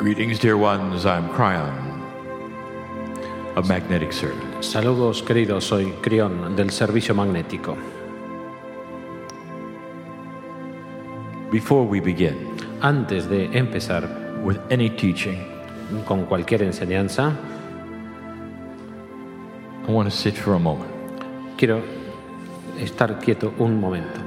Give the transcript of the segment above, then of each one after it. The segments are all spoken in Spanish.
Greetings, dear ones. I'm Cryon, a magnetic servant. Saludos, queridos. Soy Crión, del servicio magnético. Before we begin Antes de empezar with any teaching, con cualquier enseñanza, I want to sit for a moment. quiero estar quieto un momento.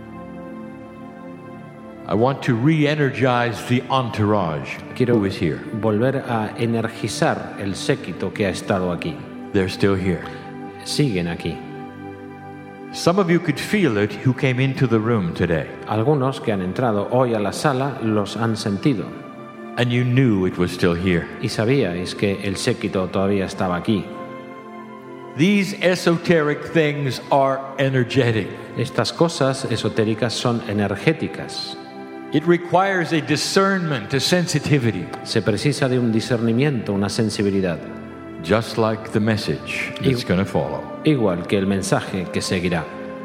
I want to re-energize the entourage Quiero who is here. volver a energizar el séquito que ha estado aquí. They're still here. Siguen aquí. Some of you could feel it who came into the room today, Algunos que han entrado hoy a la sala los han sentido. and you knew it was still here. Y sabíais que el séquito todavía estaba aquí. These esoteric things are energetic. Estas cosas esotéricas son energéticas. It requires a discernment, a sensitivity, Se precisa de un discernimiento, una sensibilidad. just like the message that's going to follow. Igual que el mensaje que seguirá.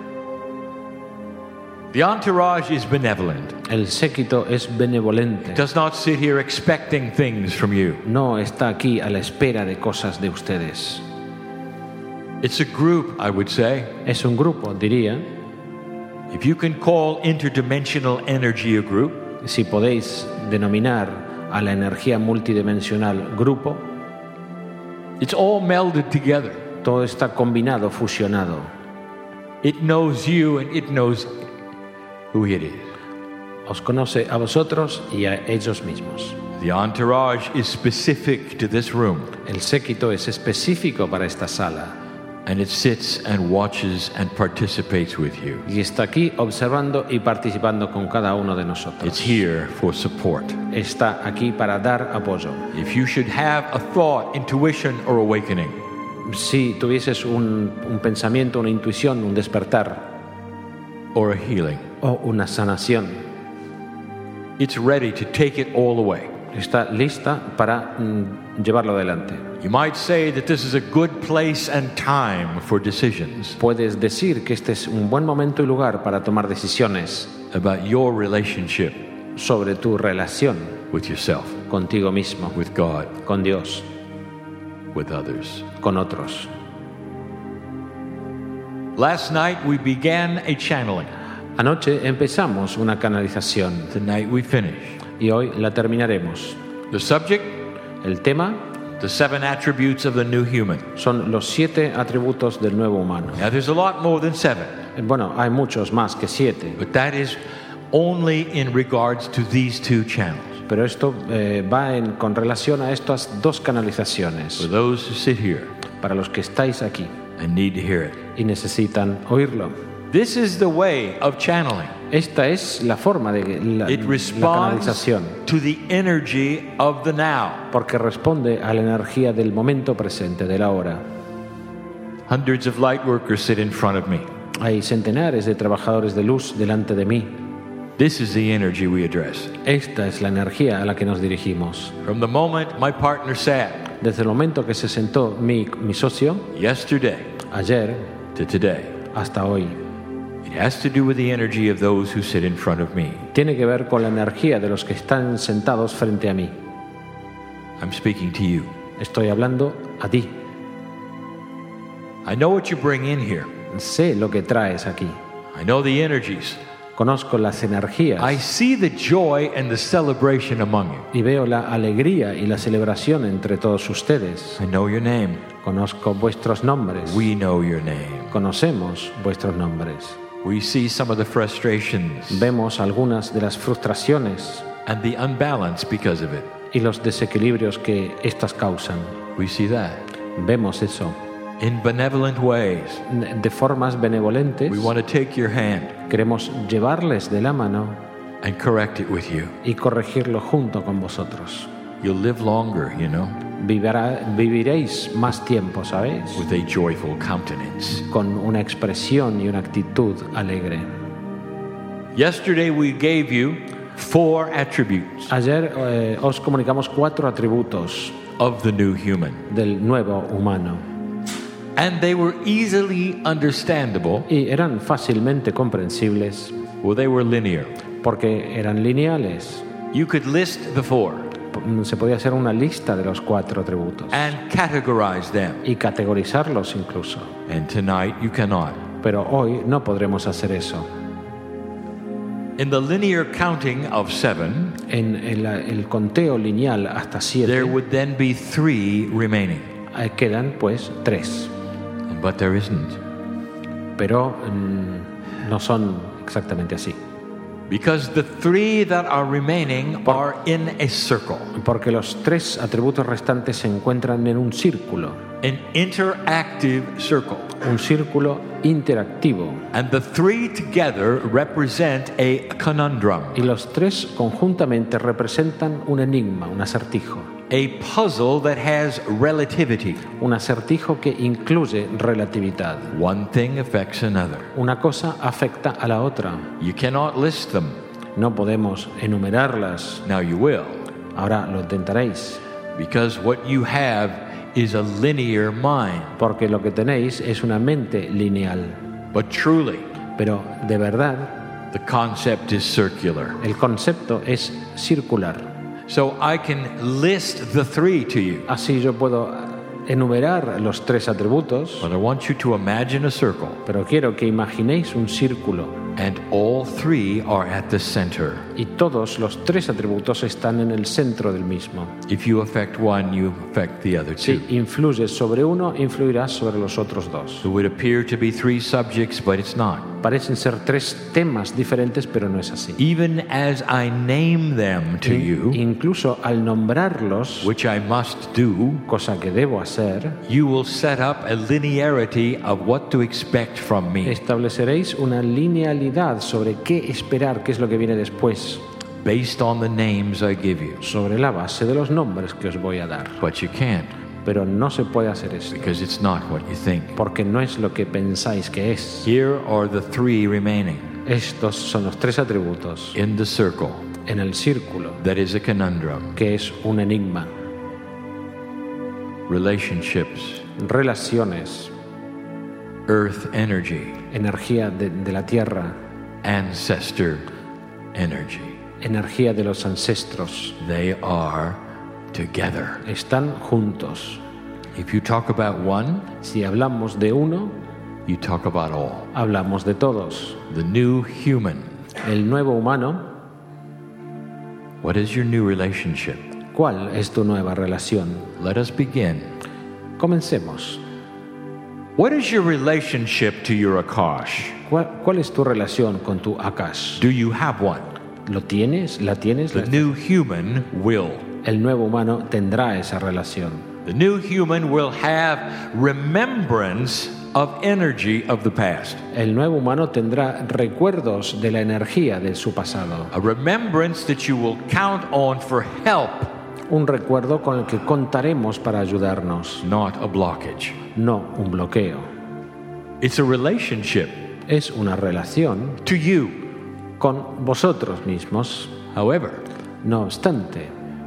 The entourage is benevolent. El séquito es benevolente. It does not sit here expecting things from you. No está aquí a la espera de cosas de ustedes. It's a group, I would say. Es un grupo, diría. If you can call interdimensional energy a group, Si podéis denominar a la energía multidimensional grupo, it's all melded together. todo está combinado, fusionado. It knows you and it knows who it is. Os conoce a vosotros y a ellos mismos. The entourage is specific to this room, El séquito es específico para esta sala and it sits and watches and participates with you. y está aquí observando y participando con cada uno de It's nosotros. here for support. Está aquí para dar apoyo. If you should have a thought, intuition, or awakening, Si tuvieses un pensamiento, una intuición, un despertar or a healing, o una sanación, it's ready to take it all away. está lista para llevarlo adelante. You might say that this is a good place and time for decisions Puedes decir que este es un buen momento y lugar para tomar decisiones about your relationship sobre tu relación with yourself, contigo mismo, with God, con Dios, with others. con otros. Last night we began a channeling. Anoche empezamos una canalización Tonight we finish. y hoy la terminaremos. The subject, El tema the 7 attributes of the new human. son los 7 atributos del nuevo humano. Now there's a lot more than 7, Bueno, hay muchos más que 7, but that is only in regards to these 2 channels. pero esto va con relación a estas 2 canalizaciones For those who sit here para los que estáis aquí and need to hear it. y necesitan oírlo. This is the way of channeling. Esta es la forma de la It responds canalización, to the energy of the now. porque responde a la energía del momento presente, de la hora. Hundreds of light workers sit in front of me. Hay centenares de trabajadores de luz delante de mí. This is the energy we address. Esta es la energía a la que nos dirigimos. From the moment my partner sat, Desde el momento que se sentó mi socio, yesterday ayer to today, hasta hoy, it has to do with the energy of those who sit in front of me. tiene que ver con la energía de los que están sentados frente a mí. I'm speaking to you. Estoy hablando a ti. I know what you bring in here. Sé lo que traes aquí. I know the energies. Conozco las energías I see the joy and the celebration among you. y veo la alegría y la celebración entre todos ustedes. I know your name. Conozco vuestros nombres. We know your name. Conocemos vuestros nombres. We see some of the frustrations Vemos algunas de las frustraciones and the unbalance because of it. y los desequilibrios que éstas causan. We see that. Vemos eso. In benevolent ways, De formas benevolentes, we want to take your hand queremos llevarles de la mano and correct it with you. y corregirlo junto con vosotros. You'll live longer, you know, Viviréis más tiempo, ¿sabéis? with a joyful countenance. Con una expresión y una actitud alegre. Yesterday we gave you 4 attributes Ayer os comunicamos 4 atributos of the new human, del nuevo humano and they were easily understandable. y eran fácilmente comprensibles Well, they were linear. porque eran lineales. You could list the 4. se podía hacer una lista de los 4 atributos and categorize them. y categorizarlos incluso. And tonight you cannot. Pero hoy no podremos hacer eso. In the linear counting of 7, En el conteo lineal hasta there 7 would then be 3 remaining. quedan pues 3. But there isn't. Pero no son exactamente así. Because the 3 that are remaining are in a circle, Porque los 3 atributos restantes se encuentran en un círculo un círculo interactivo. and the 3 together represent a conundrum, Y los 3 conjuntamente representan un enigma, un acertijo. a puzzle that has relativity. Un acertijo que incluye relatividad. One thing affects another. Una cosa afecta a la otra. You cannot list them. No podemos enumerarlas. Now you will, Ahora lo intentaréis. because what you have is a linear mind. Porque lo que tenéis es una mente lineal. But truly, Pero de verdad, the concept is circular. el concepto es circular. So I can list the 3 to you, Así yo puedo enumerar los 3 atributos, but I want you to imagine a circle, pero quiero que imaginéis un círculo and all 3 are at the center. y todos los 3 atributos están en el centro del mismo. If you affect one, you affect the other 2. Si influyes sobre uno, influirás sobre los otros 2. It would appear to be 3 subjects, but it's not. Parecen ser 3 temas diferentes, pero no es así. Even as I name them to you, Incluso al nombrarlos, which I must do, cosa que debo hacer, you will set up a linearity of what to expect from me, estableceréis una linealidad sobre qué esperar, qué es lo que viene después, based on the names I give you. sobre la base de los nombres que os voy a dar. But you can't, Pero no se puede hacer esto, because it's not what you think. porque no es lo que pensáis que es. Here are the 3 remaining Estos son los 3 atributos in the circle en el círculo, that is a conundrum. que es un enigma. Relationships, Relaciones, earth energy, energía de la tierra, ancestor energy. energía de los ancestros. They are together. Están juntos. If you talk about one, Si hablamos de uno, you talk about all. hablamos de todos. The new human. El nuevo humano, What is your new relationship? ¿cuál es tu nueva relación? Let us begin. Comencemos. What is your relationship to your Akash? ¿Cuál es tu relación con tu Akash? Do you have one? ¿Lo tienes? ¿La tienes? The new human will. El nuevo humano tendrá esa relación. The new human will have remembrance of energy of the past. El nuevo humano tendrá recuerdos de la energía de su pasado. A remembrance that you will count on for help, Un recuerdo con el que contaremos para ayudarnos, not a blockage. no un bloqueo. It's a relationship Es una relación to you. con vosotros mismos. However, No obstante,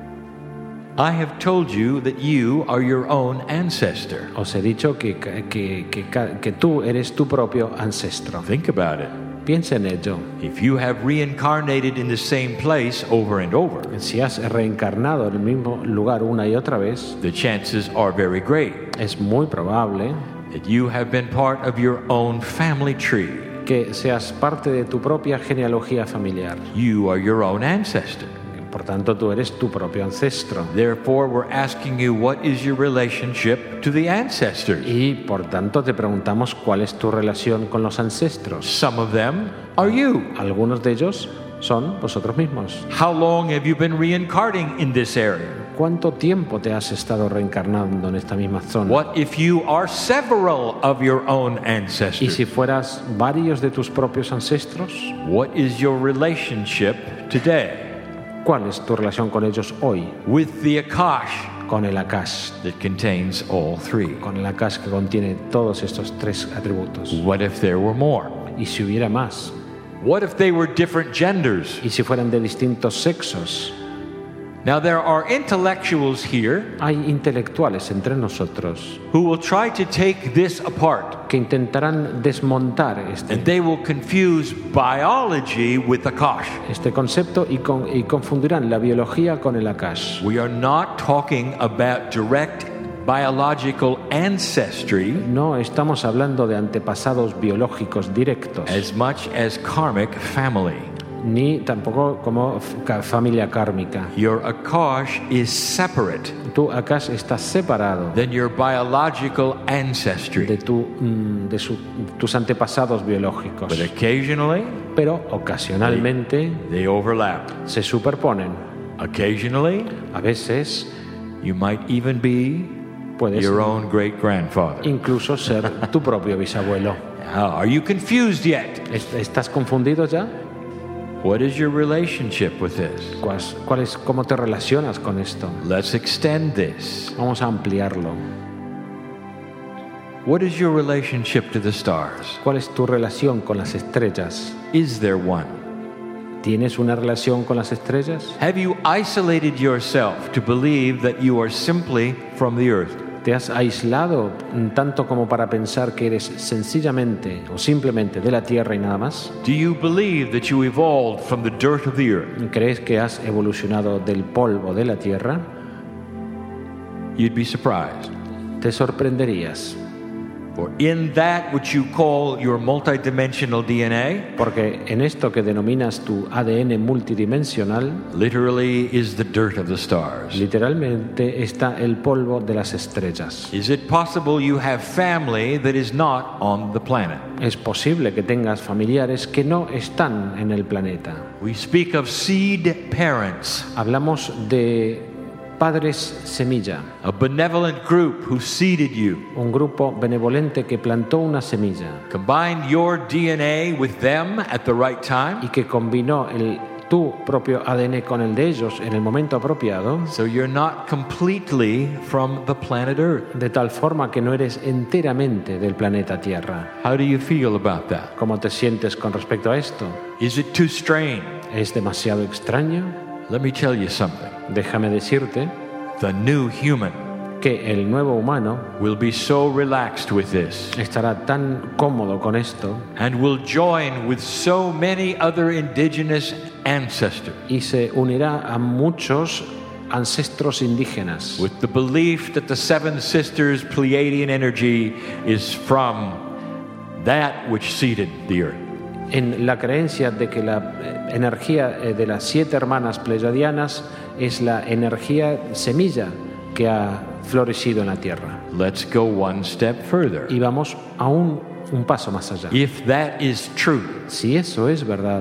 I have told you that you are your own ancestor. os he dicho que tú eres tu propio ancestro. Think about it. Piensa en ello. If you have reincarnated in the same place over and over, Si has reencarnado en el mismo lugar una y otra vez, the chances are very great es muy probable that you have been part of your own family tree. que seas parte de tu propia genealogía familiar. You are your own ancestor. Por tanto, tú eres tu propio ancestro. Therefore, we're asking you, what is your relationship to the ancestors? Y por tanto te preguntamos cuál es tu relación con los ancestros. Some of them are you. Algunos de ellos son vosotros mismos. How long have you been reincarnating in this area? ¿Cuánto tiempo te has estado reencarnando en esta misma zona? What if you are several of your own Y ancestors? si fueras varios de tus propios ancestros, What is your relationship today ¿cuál es tu relación con ellos hoy? with the Akash Con el Akash. that contains all 3? Con el Akash que contiene todos estos 3 atributos. What if there were more? Y si hubiera más, What if they were different genders? y si fueran de distintos sexos, Now there are intellectuals here Hay intelectuales entre nosotros who will try to take this apart, que intentarán desmontar and they will confuse biology with Akash. este concepto y confundirán la biología con el Akash. We are not talking about direct biological ancestry No estamos hablando de antepasados biológicos directos, as much as karmic family. ni tampoco como familia kármica. Your Akash is separate Tu Akash está separado than your biological ancestry. de tus antepasados biológicos, But occasionally, pero ocasionalmente they overlap. se superponen. Occasionally, A veces you might even be puedes your own great-grandfather. incluso ser tu propio bisabuelo. Are you confused yet? ¿Estás confundido ya? What is your relationship with this? ¿Cómo te relacionas con esto? Let's extend this. Vamos a ampliarlo. What is your relationship to the stars? ¿Cuál es tu relación con las estrellas? Is there one? ¿Tienes una relación con las estrellas? Have you isolated yourself to believe that you are simply from the earth? ¿Te has aislado tanto como para pensar que eres sencillamente o simplemente de la tierra y nada más? Do you believe that you evolved from the dirt of the earth? ¿Crees que has evolucionado del polvo de la tierra? You'd be surprised. Te sorprenderías, For in that which you call your multidimensional DNA, porque en esto que denominas tu ADN multidimensional, literally is the dirt of the stars. literalmente está el polvo de las estrellas. Is it possible you have family that is not on the planet? Es posible que tengas familiares que no están en el planeta. We speak of seed parents, Hablamos de padres semilla, a benevolent group who seeded you, un grupo benevolente que plantó una semilla combined your DNA with them at the right time, y que combinó tu propio ADN con el de ellos en el momento apropiado, so you're not completely from the planet Earth. de tal forma que no eres enteramente del planeta Tierra. How do you feel about that? ¿Cómo te sientes con respecto a esto? Is it too strange? ¿Es demasiado extraño? Let me tell you something. Déjame decirte The new human que el nuevo humano will be so relaxed with this estará tan cómodo con esto and will join with so many other indigenous ancestors y se unirá a muchos ancestros indígenas with the belief that the seven sisters Pleiadian energy is from that which seeded the earth. en la creencia de que la energía de las 7 hermanas pleyadianas es la energía semilla que ha florecido en la tierra. Let's go one step further. Y vamos aún un paso más allá. If that is true, Si eso es verdad,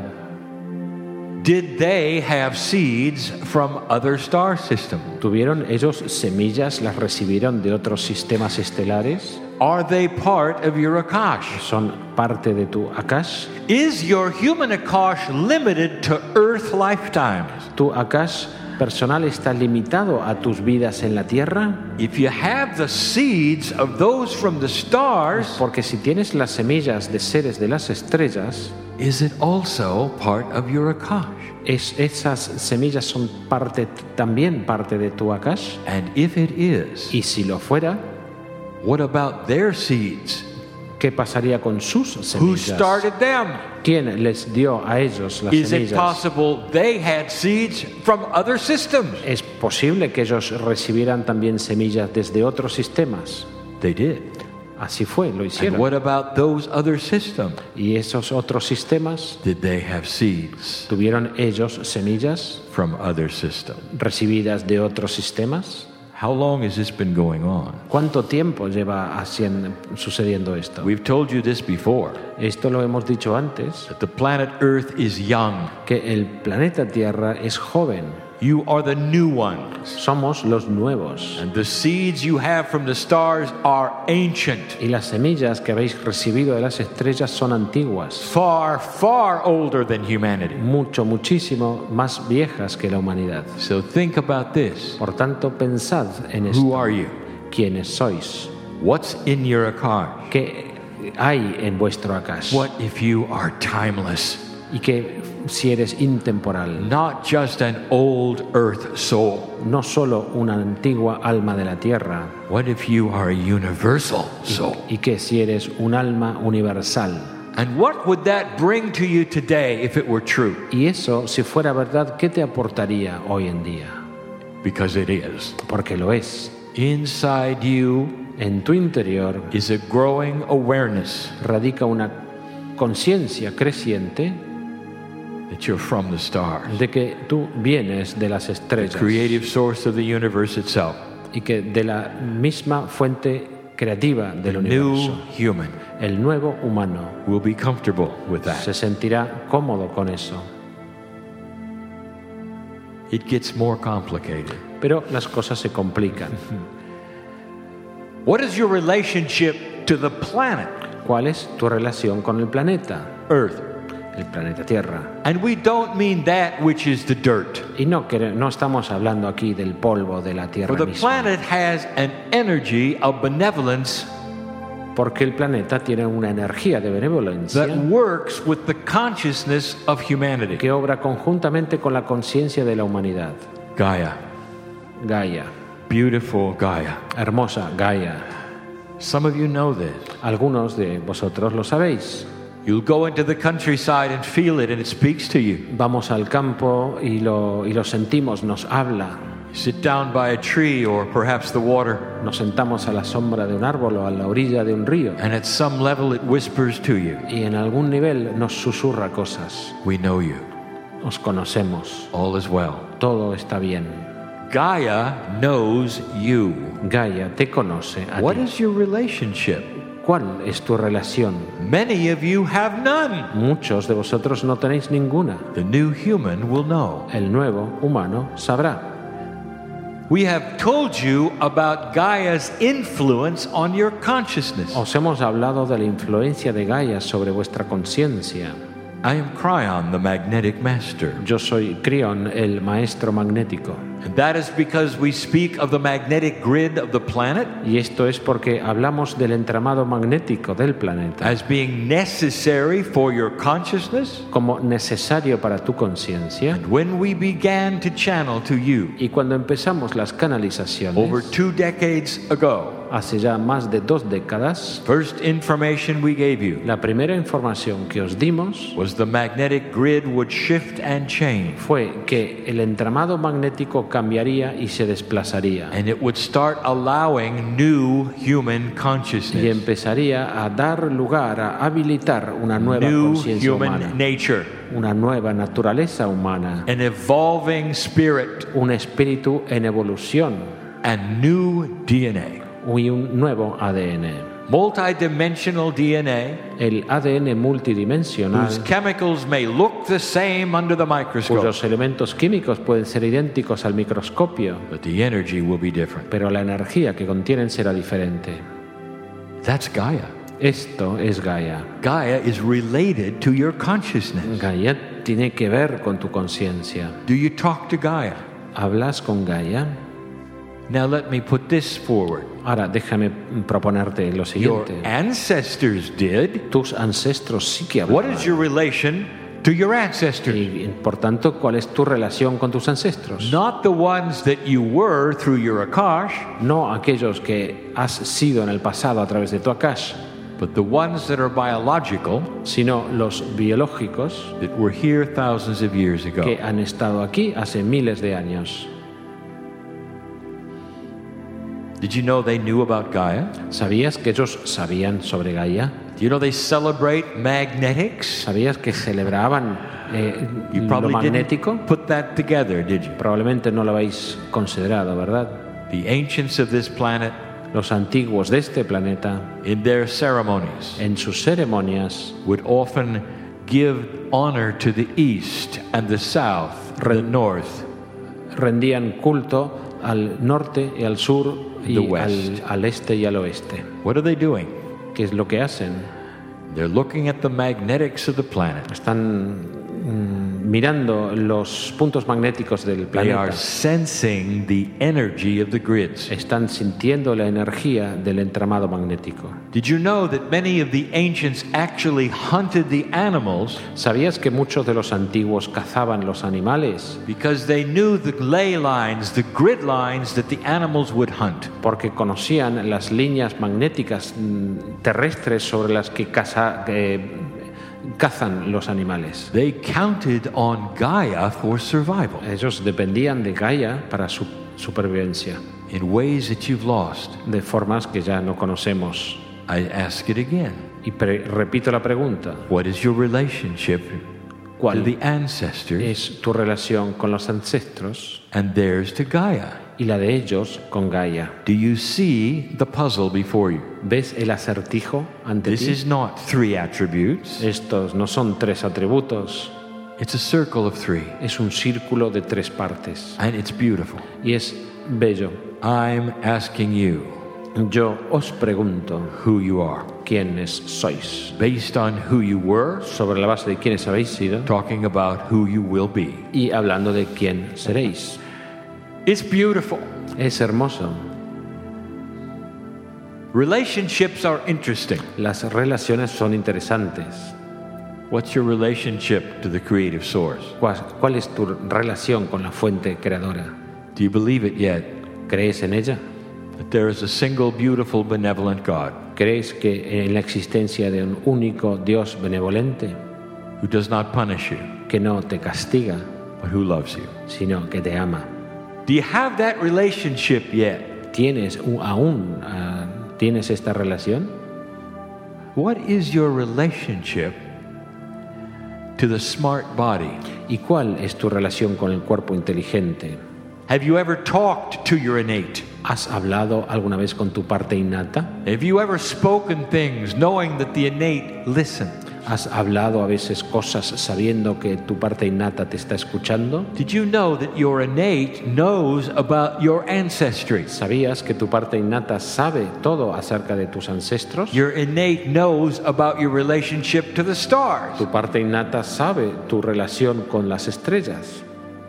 did they have seeds from other star systems? ¿tuvieron ellos semillas, las recibieron de otros sistemas estelares? Are they part of your Akash? ¿Son parte de tu Akash? Is your human Akash limited to Earth lifetimes? ¿Tu Akash personal está limitado a tus vidas en la Tierra? If you have the seeds of those from the stars, Porque si tienes las semillas de seres de las estrellas, is it also part of your Akash? esas semillas son también parte de tu Akash. And if it is, Y si lo fuera, what about their seeds? ¿qué pasaría con sus Who semillas? started them? ¿Quién les dio a ellos las Is it semillas? possible they had seeds from other systems? ¿Es posible que ellos recibieran también semillas desde otros sistemas? They did. Así fue, lo And hicieron. what about those other systems? ¿Y esos otros sistemas? Did they have seeds ¿Tuvieron ellos semillas from other systems? recibidas de otros sistemas? How long has this been going on? ¿Cuánto tiempo lleva sucediendo esto? We've told you this before, Esto lo hemos dicho antes, that the planet Earth is young. que el planeta Tierra es joven. You are the new ones. Somos los nuevos. And the seeds you have from the stars are ancient, Y las semillas que habéis recibido de las estrellas son antiguas, far, far older than humanity. muchísimo más viejas que la humanidad. So think about this. Por tanto, pensad en Who esto. are you? ¿Quiénes sois? What's in your Akash? ¿Qué hay en vuestro Akash? What if you are timeless? ¿Y qué si eres intemporal, not just an old earth soul. no solo una antigua alma de la tierra, What if you are a universal soul? y que si eres un alma universal. And what would that bring to you today if it were true? Y eso, si fuera verdad, ¿qué te aportaría hoy en día? Because it is. Porque lo es. Inside you En tu interior is a growing awareness radica una conciencia creciente that you're from the stars, de que tú vienes de las the estrellas creative source of the universe itself, y que de la misma fuente creativa del the new universo. human El nuevo humano will be comfortable with that. se sentirá cómodo con eso. It gets more complicated. Pero las cosas se complican. What is your relationship to the planet ¿Cuál es tu relación con el planeta? Earth? El planeta Tierra. And we don't mean that which is the dirt. Y no estamos hablando aquí del polvo de la Tierra For the misma, planet has an energy of benevolence porque el planeta tiene una energía de benevolencia that works with the consciousness of humanity. que obra conjuntamente con la conciencia de la humanidad. Gaia, Gaia, beautiful Gaia. hermosa Gaia. Some of you know this. Algunos de vosotros lo sabéis. You'll go into the countryside and feel it, and it speaks to you. Vamos al campo y lo sentimos, nos habla. Sit down by a tree or perhaps the water, Nos sentamos a la sombra de un árbol o a la orilla de un río and at some level it whispers to you, y en algún nivel nos susurra cosas. we know you. Os conocemos, All is well. todo está bien. Gaia knows you. Gaia te conoce a What ti. is your relationship? ¿Cuál es tu relación? Many of you have none. Muchos de vosotros no tenéis ninguna. The new human will know. El nuevo humano sabrá. We have told you about Gaia's influence on your consciousness. Os hemos hablado de la influencia de Gaia sobre vuestra conciencia. I am Cryon, the magnetic master. Yo soy Crión, el maestro magnético. And that is because we speak of the magnetic grid of the planet Y esto es porque hablamos del entramado magnético del planeta as being necessary for your consciousness. como necesario para tu conciencia. And when we began to channel to you Y cuando empezamos las over canalizaciones, 2 decades ago, hace ya más de 2 décadas, first information we gave you la primera información que os dimos was the magnetic grid would shift and change, fue que el entramado magnético cambiaría y se desplazaría and it would start allowing new human y consciousness, empezaría a dar lugar, a habilitar una nueva new conciencia human humana, nature, una nueva naturaleza humana, an evolving spirit, un espíritu en evolución and new DNA. y un nuevo ADN. Multidimensional DNA, El ADN multidimensional, whose chemicals may look the same under the microscope, cuyos elementos químicos pueden ser idénticos al microscopio, but the energy will be different. pero la energía que contienen será diferente. That's Gaia. Esto es Gaia. Gaia is related to your consciousness. Gaia tiene que ver con tu conciencia. Do you talk to Gaia? ¿Hablas con Gaia? Now let me put this forward. Ahora déjame proponerte lo Your siguiente. ancestors did. Tus ancestros sí que What hablaban. is your relation to your ancestors? Y por tanto, ¿cuál es tu relación con tus ancestros? Not the ones that you were through your Akash, No aquellos que has sido en el pasado a través de tu Akash, but the ones that are biological sino los biológicos that were here thousands of years ago. que han estado aquí hace miles de años. Did you know they knew about Gaia? ¿Sabías que ellos sabían sobre Gaia? Do you know they celebrate magnetics? ¿Sabías que celebraban You lo probably magnético? didn't put that together, did you? Probablemente no lo habéis considerado, ¿verdad? The ancients of this planet, Los antiguos de este planeta, in their ceremonies, en sus ceremonias, would often give honor to the east and the south, the north, rendían culto al norte y al sur y The west. al este y al oeste. What are they doing? ¿Qué es lo que hacen? They're looking at the magnetics of the planet Están mirando los puntos magnéticos del They are planeta, sensing the energy of the grids. están sintiendo la energía del entramado magnético. Did you know that many of the ancients actually hunted the animals ¿Sabías que muchos de los antiguos cazaban los animales? because they knew the ley lines, the grid lines that the animals would hunt? Porque conocían las líneas magnéticas terrestres sobre las que cazan los animales. They counted on Gaia for survival Ellos dependían de Gaia para su supervivencia, in ways that you've lost. de formas que ya no conocemos. I ask it again. Y repito la pregunta: What is your relationship to ¿cuál the ancestors es tu relación con los ancestros and theirs to Gaia? y la de ellos con Gaia? Do you see the puzzle before you? ¿Ves el acertijo ante This ti? is not 3 attributes. Estos no son 3 atributos, It's a circle of 3, es un círculo de 3 partes and it's beautiful. y es bello. I'm asking you Yo os pregunto who you are, quiénes sois, based on who you were, sobre la base de quiénes habéis sido talking about who you will be. y hablando de quién seréis. It's beautiful. Es hermoso. Relationships are interesting. Las relaciones son interesantes. What's your relationship to the creative source? ¿Cuál es tu relación con la fuente creadora? Do you believe it yet? ¿Crees en ella? That there is a single, beautiful, benevolent God ¿Crees que en la existencia de un único Dios benevolente who does not punish you, que no te castiga, but who loves you? sino que te ama? Do you have that relationship yet? ¿Tienes tienes esta relación? What is your relationship to the smart body? ¿Y cuál es tu relación con el cuerpo inteligente? Have you ever talked to your innate? ¿Has hablado alguna vez con tu parte innata? Have you ever spoken things knowing that the innate listens? ¿Has hablado a veces cosas sabiendo que tu parte innata te está escuchando? Did you know that your innate knows about your ancestry? ¿Sabías que tu parte innata sabe todo acerca de tus ancestros? Your innate knows about your relationship to the stars. Tu parte innata sabe tu relación con las estrellas.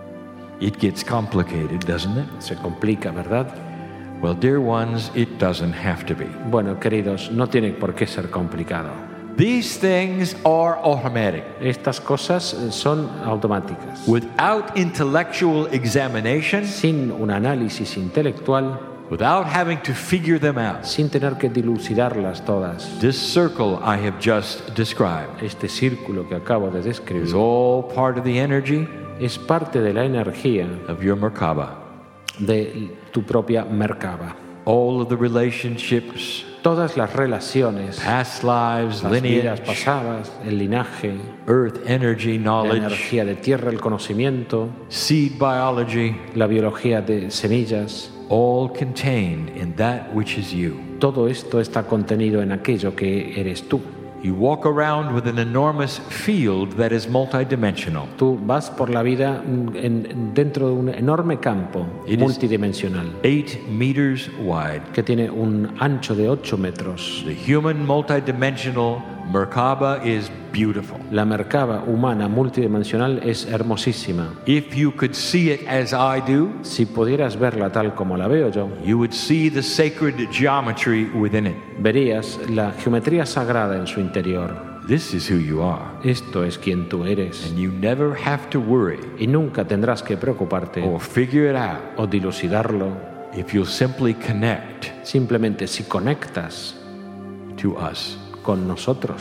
It gets complicated, doesn't it? Se complica, ¿verdad? Well, dear ones, it doesn't have to be. Bueno, queridos, no tiene por qué ser complicado. These things are automatic. Estas cosas son automáticas. Without intellectual examination, Sin un análisis intelectual, without having to figure them out. sin tener que dilucidarlas todas. This circle I have just described Este círculo que acabo de is describir all part of the energy es parte de la energía of your Merkaba. de tu propia Merkaba. All of the relationships, Todas las relaciones, past lives, las vidas lineage, pasadas, el linaje, earth energy, la knowledge, energía de tierra, el conocimiento, seed biology, la biología de semillas, all contained in that which is you. todo esto está contenido en aquello que eres tú. You walk around with an enormous field that is multidimensional. Tú vas por la vida dentro de un enorme campo It is- multidimensional 8 meters wide. que tiene un ancho de 8 metros. The human multidimensional Merkaba is beautiful. La Merkaba humana multidimensional es hermosísima. If you could see it as I do, Si pudieras verla tal como la veo yo, you would see the sacred geometry within it. verías la geometría sagrada en su interior. This is who you are. Esto es quien tú eres. And you never have to worry Y nunca tendrás que preocuparte or figure it out o dilucidarlo. if you'll simply connect Simplemente si conectas to us. con nosotros.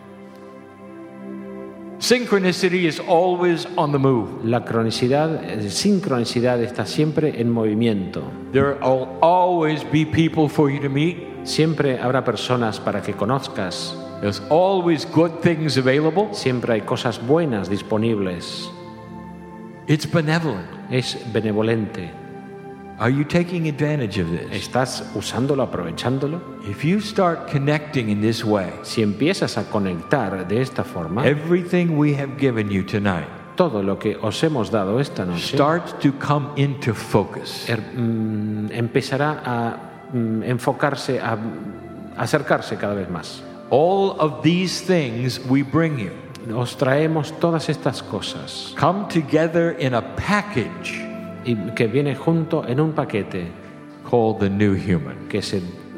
Synchronicity is always on the move. La sincronicidad está siempre en movimiento. There will always be people for you to meet. Siempre habrá personas para que conozcas. There's always good things available. Siempre hay cosas buenas disponibles. It's benevolent. Es benevolente. Are you taking advantage of this? ¿Estás usándolo, aprovechándolo? If you start connecting in this way, Si empiezas a conectar de esta forma, everything we have given you tonight todo lo que os hemos dado esta noche starts to come into focus. empezará a enfocarse, a acercarse cada vez más. All of these things we bring you os traemos todas estas cosas come together in a package y que viene junto en un paquete called the new human. que se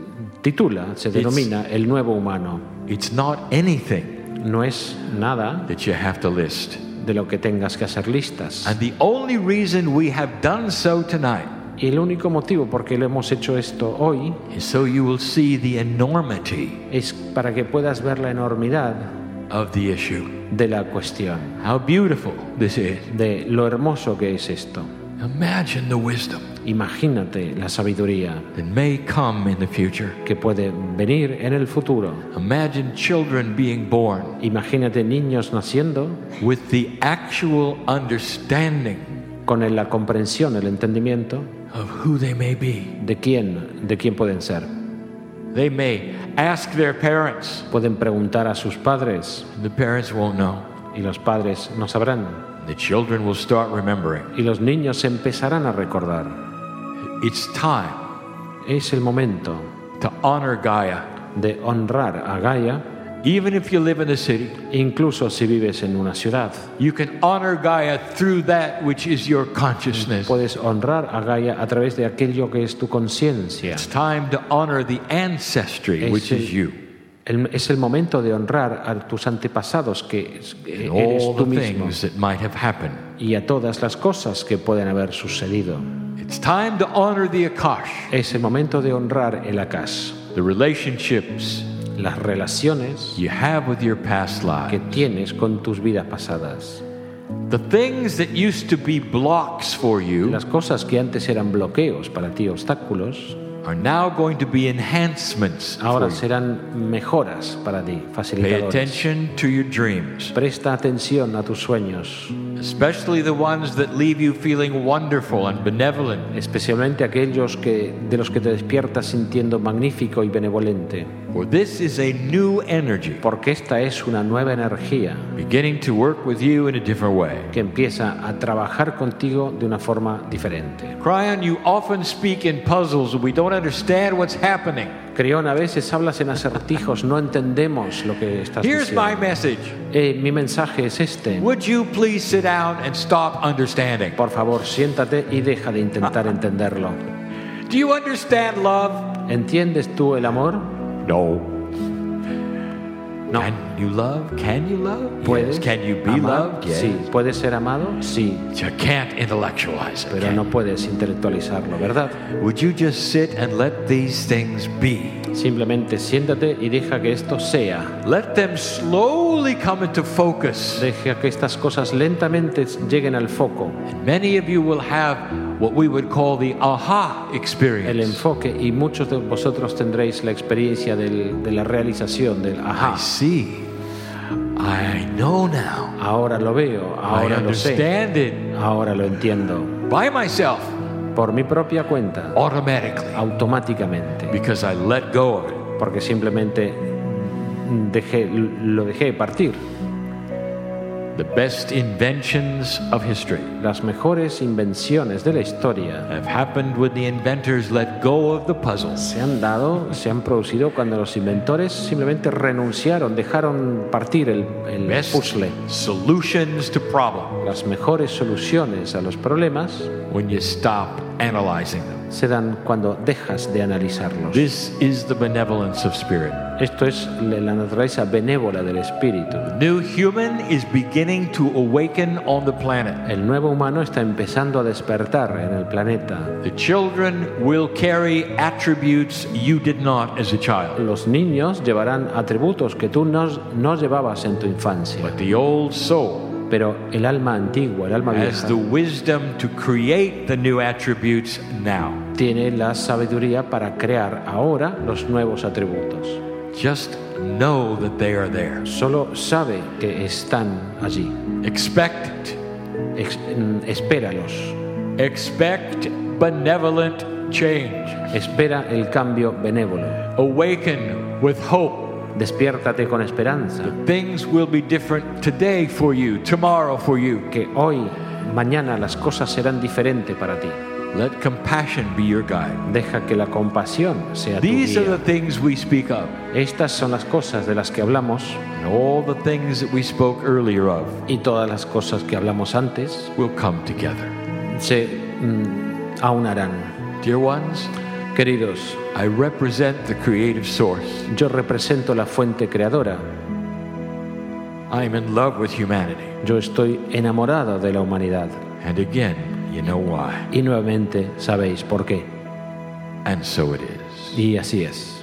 denomina el nuevo humano. It's not anything No es nada that you have to list. de lo que tengas que hacer listas. And the only reason we have done so tonight Y el único motivo por qué lo hemos hecho esto hoy is so you will see the enormity es para que puedas ver la enormidad of the issue. de la cuestión, How beautiful this is. de lo hermoso que es esto. Imagine the wisdom Imagínate la sabiduría that may come in the future. que puede venir en el futuro. Imagine children being born Imagínate niños naciendo with the actual understanding con la comprensión, el entendimiento of who they may be. de quién pueden ser. They may ask their parents, Pueden preguntar a sus padres and the parents won't know. y los padres no sabrán. The children will start remembering. Y los niños se empezarán a recordar. It's time Es el momento to honor Gaia. de honrar a Gaia, Even if you live in a city, incluso si vives en una ciudad. you can honor Gaia through that which is your consciousness. Puedes honrar a Gaia a través de aquello que es tu conciencia. It's time to honor the ancestry, which is you. Es el momento de honrar a tus antepasados, que eres All tú the mismo, things that might have happened. y a todas las cosas que pueden haber sucedido. It's time to honor the Akash, Es el momento de honrar el Akash, the relationships las relaciones you have with your past que lives. tienes con tus vidas pasadas. The things that used to be blocks for you Las cosas que antes eran bloqueos para ti, obstáculos, are now going to be enhancements ahora for you. serán mejoras para ti, Pay facilitadores. attention to your dreams, Presta atención a tus sueños, especially the ones that leave you feeling wonderful and benevolent. especialmente aquellos de los que te despiertas sintiendo magnífico y benevolente, For this is a new energy porque esta es una nueva energía beginning to work with you in a different way. que empieza a trabajar contigo de una forma diferente. Cryon, you often speak in puzzles and we don't understand what's happening. Creón, a veces hablas en acertijos, no entendemos lo que estás Here's my diciendo. message. Mi mensaje es este. Would you please sit down and stop understanding? Por favor, siéntate y deja de intentar entenderlo. Do you understand love? ¿Entiendes tú el amor? No. No. Can you love? Can you love? ¿Puedes Yes. Can you be amar? loved? Yes. Sí. ¿Puedes ser amado? Sí. You can't intellectualize it. Pero can no you? puedes intelectualizarlo, ¿verdad? Would you just sit and let these things be? Simplemente siéntate y deja que esto sea. Let them slowly come into focus. Deja que estas cosas lentamente lleguen al foco, And many of you will have what we would call the aha el experience. enfoque, y muchos de vosotros tendréis la experiencia de la realización, del I ajá. see. I know now. Ahora lo veo, ahora I lo sé, understand it ahora lo entiendo. by myself Por mi propia cuenta, automatically automáticamente, because I let go of it. porque simplemente lo dejé partir. The best inventions of history Las mejores invenciones de la historia have happened when the inventors let go of the puzzles. se han producido cuando los inventores simplemente renunciaron, dejaron partir el Best puzzle. solutions to problems Las mejores soluciones a los problemas when you stop analyzing them. se dan cuando dejas de analizarlos. This is the benevolence of spirit. Esto es la naturaleza benévola del espíritu. The new human is beginning to awaken on the planet. El nuevo humano está empezando a despertar en el planeta. The children will carry attributes you did not as a child. Los niños llevarán atributos que tú no llevabas en tu infancia. But the old soul Pero el alma antigua, el alma has vieja, the wisdom to create the new attributes now. tiene la sabiduría para crear ahora los nuevos atributos. Just know that they are there. Solo sabe que están allí. Expect it. Espéralos. Expect benevolent change. Espera el cambio benévolo. Awaken with hope. Despiértate con esperanza. Things will be different today for you, tomorrow for you. Que hoy, mañana las cosas serán diferentes para ti. Let compassion be your guide. Deja que la compasión sea tu These are the guía. things we speak of, Estas son las cosas de las que hablamos, and all the things that we spoke earlier of y todas las cosas que hablamos antes will come together. se aunarán. Dear ones, Queridos, I represent the creative source. yo represento la fuente creadora. I am in love with humanity. Yo estoy enamorado de la humanidad. And again, you know why. Y nuevamente sabéis por qué. And so it is. Y así es.